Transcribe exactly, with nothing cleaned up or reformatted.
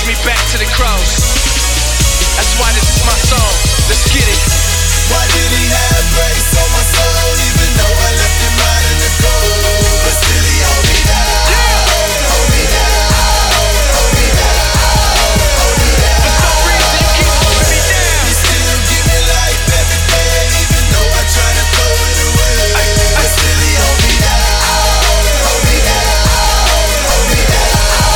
me back to the cross. That's why this is my song. Let's get it. Why did he